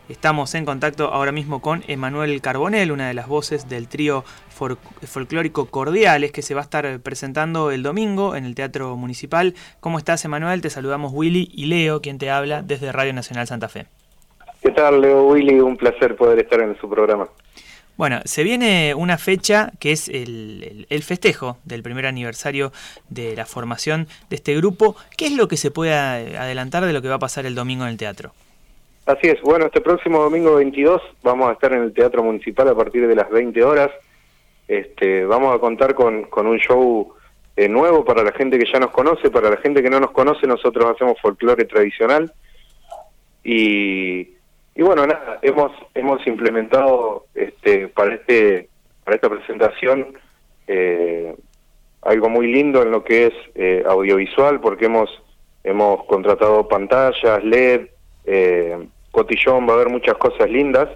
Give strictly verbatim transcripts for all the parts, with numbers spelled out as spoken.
Estamos en contacto ahora mismo con Emanuel Carbonell, una de las voces del trío for- folclórico Cordiales, que se va a estar presentando el domingo en el Teatro Municipal. ¿Cómo estás, Emanuel? Te saludamos Willy y Leo, quien te habla desde Radio Nacional Santa Fe. ¿Qué tal, Leo? Willy, un placer poder estar en su programa. Bueno, se viene una fecha que es el, el, el festejo del primer aniversario de la formación de este grupo. ¿Qué es lo que se puede adelantar de lo que va a pasar el domingo en el teatro? Así es, bueno, este próximo domingo veintidós vamos a estar en el Teatro Municipal a partir de las veinte horas. Este, vamos a contar con, con un show eh, nuevo para la gente que ya nos conoce. Para la gente que no nos conoce, nosotros hacemos folclore tradicional. Y, y bueno, nada, hemos hemos implementado este para este para esta presentación eh, algo muy lindo en lo que es eh, audiovisual, porque hemos hemos contratado pantallas, L E D, eh, cotillón, va a haber muchas cosas lindas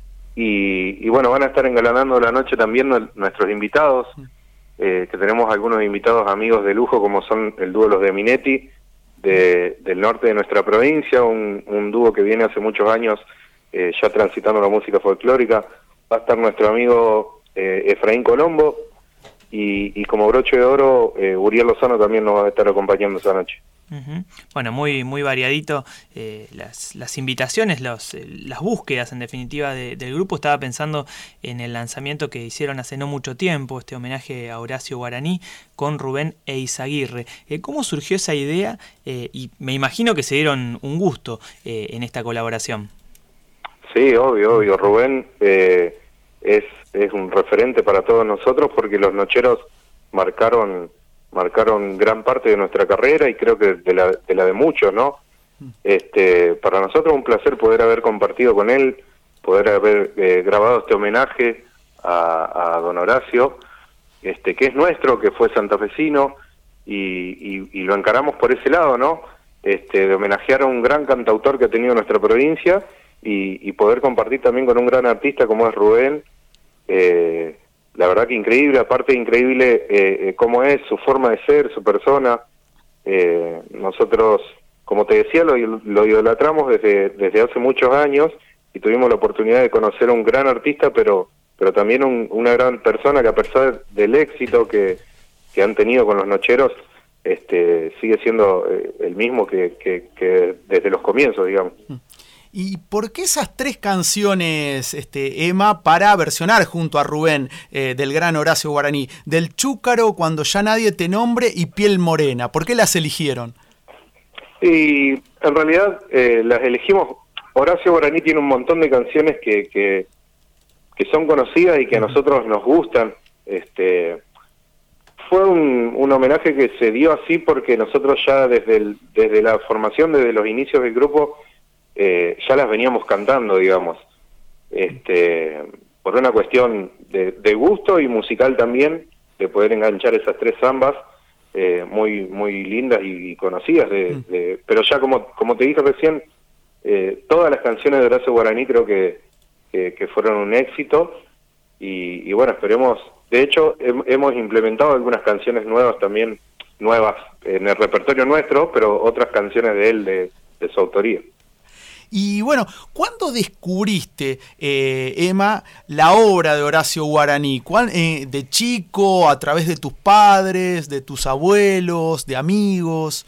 y, y bueno, van a estar engalanando la noche también nuestros invitados, eh, que tenemos algunos invitados amigos de lujo como son el dúo Los de Minetti, de, del norte de nuestra provincia, un, un dúo que viene hace muchos años eh, ya transitando la música folclórica. Va a estar nuestro amigo eh, Efraín Colombo y, y como broche de oro eh, Uriel Lozano también nos va a estar acompañando esa noche. Uh-huh. Bueno, muy muy variadito eh, las, las invitaciones, los, eh, las búsquedas en definitiva de, del grupo. Estaba pensando en el lanzamiento que hicieron hace no mucho tiempo, este homenaje a Horacio Guaraní con Rubén Eizaguirre. Eh, ¿Cómo surgió esa idea? Eh, y me imagino que se dieron un gusto eh, en esta colaboración. Sí, obvio, obvio. Rubén eh, es, es un referente para todos nosotros porque los nocheros marcaron... marcaron gran parte de nuestra carrera y creo que de la de, la de muchos, ¿no? Este, para nosotros un placer poder haber compartido con él, poder haber eh, grabado este homenaje a, a don Horacio, este, que es nuestro, que fue santafesino, y, y, y lo encaramos por ese lado, ¿no? Este, de homenajear a un gran cantautor que ha tenido nuestra provincia y, y poder compartir también con un gran artista como es Rubén. eh, La verdad que increíble, aparte increíble eh, cómo es, su forma de ser, su persona. Eh, nosotros, como te decía, lo, lo idolatramos desde desde hace muchos años y tuvimos la oportunidad de conocer a un gran artista, pero pero también un, una gran persona que a pesar del éxito que, que han tenido con los nocheros, este, sigue siendo eh, el mismo que, que, que desde los comienzos, digamos. ¿Y por qué esas tres canciones, este, Emma, para versionar junto a Rubén eh, del gran Horacio Guaraní? Del Chúcaro, Cuando ya nadie te nombre y Piel morena. ¿Por qué las eligieron? Y en realidad eh, las elegimos. Horacio Guaraní tiene un montón de canciones que, que, que son conocidas y que a nosotros nos gustan. Este, fue un, un homenaje que se dio así porque nosotros ya desde, el, desde la formación, desde los inicios del grupo, Eh, ya las veníamos cantando, digamos, este, por una cuestión de, de gusto y musical también, de poder enganchar esas tres zambas eh, muy muy lindas y, y conocidas, de, de, pero ya como como te dije recién, eh, todas las canciones de Horacio Guaraní creo que, que, que fueron un éxito y, y bueno, esperemos, de hecho he, hemos implementado algunas canciones nuevas también, nuevas en el repertorio nuestro, pero otras canciones de él, de, de su autoría. Y bueno, ¿cuándo descubriste, eh, Emma, la obra de Horacio Guaraní? ¿Cuál, eh, ¿De chico, a través de tus padres, de tus abuelos, de amigos?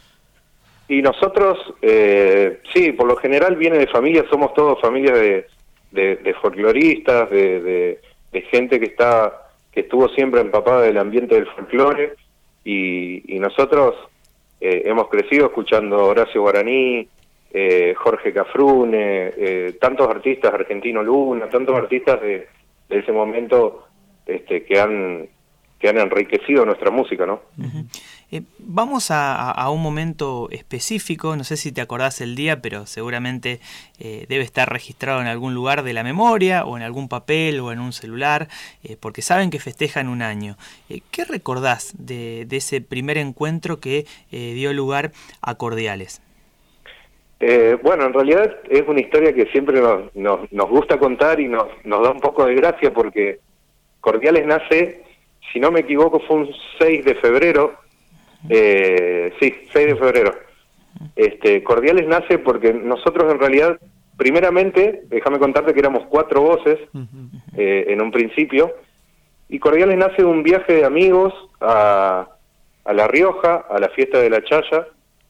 Y nosotros, eh, sí, por lo general viene de familia, somos todos familias de, de, de folcloristas, de, de, de gente que está que estuvo siempre empapada del ambiente del folclore, y, y nosotros eh, hemos crecido escuchando Horacio Guaraní, Eh, Jorge Cafrune, eh, tantos artistas, Argentino Luna, tantos artistas de, de ese momento este, que han que han enriquecido nuestra música, ¿no? Uh-huh. Eh, vamos a, a un momento específico, no sé si te acordás el día, pero seguramente eh, debe estar registrado en algún lugar de la memoria, o en algún papel, o en un celular, eh, porque saben que festejan un año. Eh, ¿Qué recordás de, de ese primer encuentro que eh, dio lugar a Cordiales? Eh, bueno, en realidad es una historia que siempre nos, nos, nos gusta contar y nos, nos da un poco de gracia porque Cordiales nace, si no me equivoco, fue un seis de febrero, eh, sí, seis de febrero. Este, Cordiales nace porque nosotros en realidad primeramente, déjame contarte que éramos cuatro voces eh, en un principio, y Cordiales nace de un viaje de amigos a, a La Rioja, a la fiesta de la Chaya,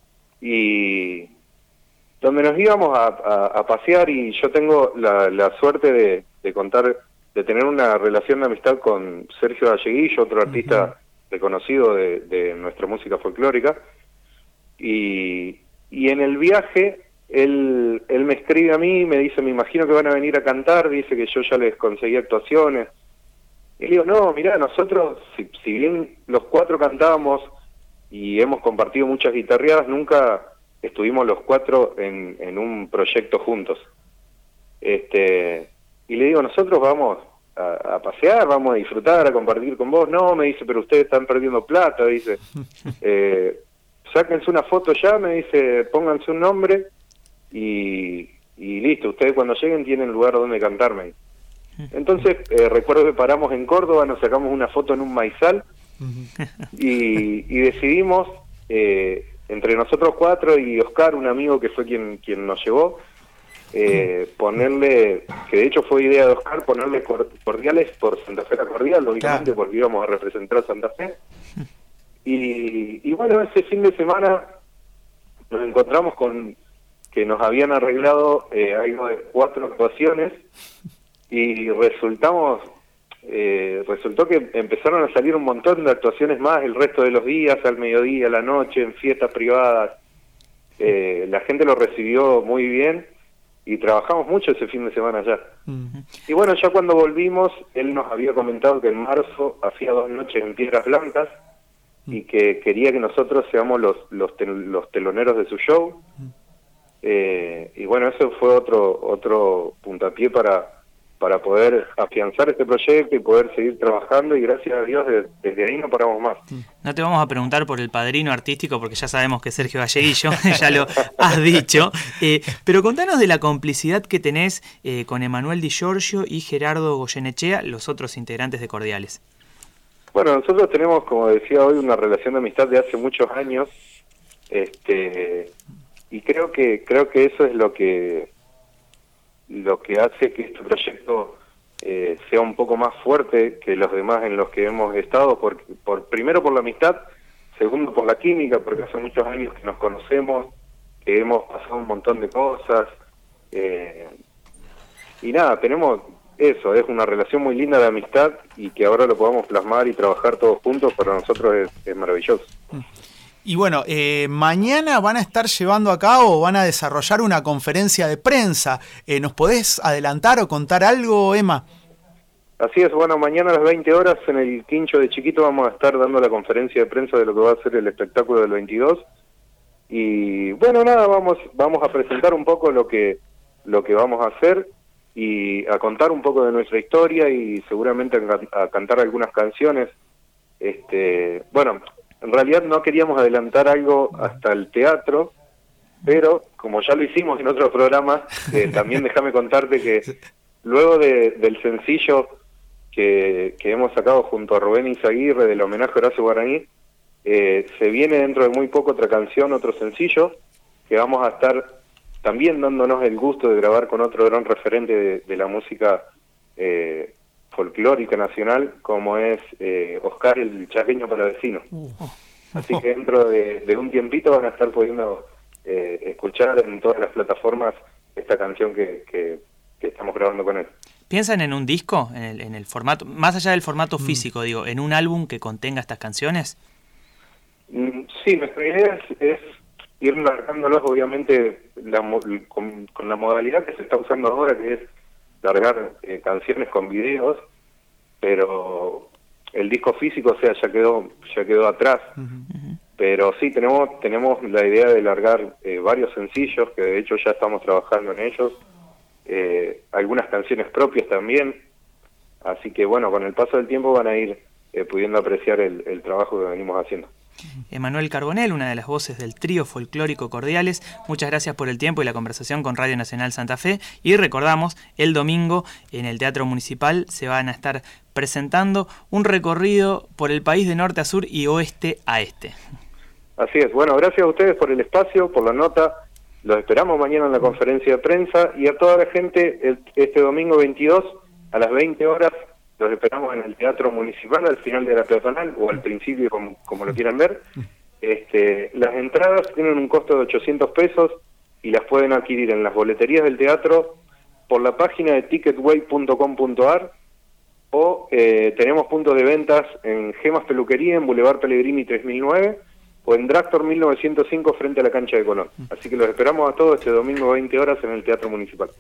y donde nos íbamos a, a, a pasear, y yo tengo la, la suerte de, de contar, de tener una relación de amistad con Sergio Galleguillo, otro artista uh-huh. reconocido de, de nuestra música folclórica, y, y en el viaje él, él me escribe a mí, me dice, me imagino que van a venir a cantar, dice que yo ya les conseguí actuaciones, y le digo, no, mirá, nosotros, si, si bien los cuatro cantábamos y hemos compartido muchas guitarreadas, nunca estuvimos los cuatro en, en un proyecto juntos. Este, y le digo, nosotros vamos a, a pasear, vamos a disfrutar, a compartir con vos. No, me dice, pero ustedes están perdiendo plata, dice. Eh, sáquense una foto ya, me dice, pónganse un nombre y, y listo, ustedes cuando lleguen tienen lugar donde cantarme. Entonces, eh, recuerdo que paramos en Córdoba, nos sacamos una foto en un maizal y, y decidimos... Eh, entre nosotros cuatro y Oscar, un amigo que fue quien quien nos llevó, eh, ponerle, que de hecho fue idea de Oscar, ponerle Cordiales por Santa Fe la Cordial, lógicamente, claro, porque íbamos a representar a Santa Fe. Y, y bueno, ese fin de semana nos encontramos con que nos habían arreglado eh, algo de cuatro actuaciones y resultamos... Eh, resultó que empezaron a salir un montón de actuaciones más el resto de los días, al mediodía, a la noche, en fiestas privadas. Eh, la gente lo recibió muy bien y trabajamos mucho ese fin de semana allá. Uh-huh. Y bueno, ya cuando volvimos, él nos había comentado que en marzo hacía dos noches en Piedras Blancas uh-huh. y que quería que nosotros seamos los los, tel- los teloneros de su show. Uh-huh. Eh, y bueno, eso fue otro otro puntapié para... para poder afianzar este proyecto y poder seguir trabajando, y gracias a Dios desde, desde ahí no paramos más. No te vamos a preguntar por el padrino artístico porque ya sabemos que es Sergio Galleguillo, ya lo has dicho, eh, pero contanos de la complicidad que tenés eh, con Emanuel Di Giorgio y Gerardo Goyenechea, los otros integrantes de Cordiales. Bueno, nosotros tenemos, como decía hoy, una relación de amistad de hace muchos años, este y creo que creo que eso es lo que lo que hace que este proyecto eh, sea un poco más fuerte que los demás en los que hemos estado, por, por primero por la amistad, segundo por la química, porque hace muchos años que nos conocemos, que hemos pasado un montón de cosas, eh, y nada, tenemos eso, es una relación muy linda de amistad, y que ahora lo podamos plasmar y trabajar todos juntos, para nosotros es, es maravilloso. Y bueno, eh, mañana van a estar llevando a cabo, van a desarrollar una conferencia de prensa. Eh, ¿Nos podés adelantar o contar algo, Emma? Así es, bueno, mañana a las veinte horas en el Quincho de Chiquito vamos a estar dando la conferencia de prensa de lo que va a ser el espectáculo del veintidós. Y bueno, nada, vamos vamos a presentar un poco lo que lo que vamos a hacer y a contar un poco de nuestra historia y seguramente a, a cantar algunas canciones. Este, bueno... En realidad no queríamos adelantar algo hasta el teatro, pero como ya lo hicimos en otros programas, eh, también déjame contarte que luego de, del sencillo que, que hemos sacado junto a Rubén Izaguirre del homenaje a Horacio Guaraní, eh, se viene dentro de muy poco otra canción, otro sencillo, que vamos a estar también dándonos el gusto de grabar con otro gran referente de, de la música eh, folclórica nacional, como es eh, Oscar el Chaqueño Palavecino. Así que dentro de, de un tiempito van a estar pudiendo eh, escuchar en todas las plataformas esta canción que, que, que estamos grabando con él. ¿Piensan en un disco, en el, en el formato, más allá del formato mm. físico, digo, en un álbum que contenga estas canciones? Mm, sí, nuestra idea es, es ir largándolos, obviamente, la, con, con la modalidad que se está usando ahora, que es largar eh, canciones con videos, pero el disco físico, o sea, ya quedó ya quedó atrás. Uh-huh. Pero sí, tenemos tenemos la idea de largar eh, varios sencillos, que de hecho ya estamos trabajando en ellos, eh, algunas canciones propias también, así que bueno, con el paso del tiempo van a ir eh, pudiendo apreciar el, el trabajo que venimos haciendo. Emanuel Carbonell, una de las voces del trío folclórico Cordiales, muchas gracias por el tiempo y la conversación con Radio Nacional Santa Fe, y recordamos, el domingo en el Teatro Municipal se van a estar presentando un recorrido por el país de norte a sur y oeste a este. Así es, bueno, gracias a ustedes por el espacio, por la nota, Los esperamos mañana en la conferencia de prensa, y a toda la gente el, este domingo veintidós a las veinte horas los esperamos en el Teatro Municipal al final de la peatonal, o al principio, como, como lo quieran ver. Este, las entradas tienen un costo de ochocientos pesos y las pueden adquirir en las boleterías del teatro, por la página de ticketway punto com punto ar, o eh, tenemos puntos de ventas en Gemas Peluquería, en Boulevard Pellegrini tres mil nueve, o en Dractor mil novecientos cinco frente a la cancha de Colón. Así que los esperamos a todos este domingo veinte horas en el Teatro Municipal.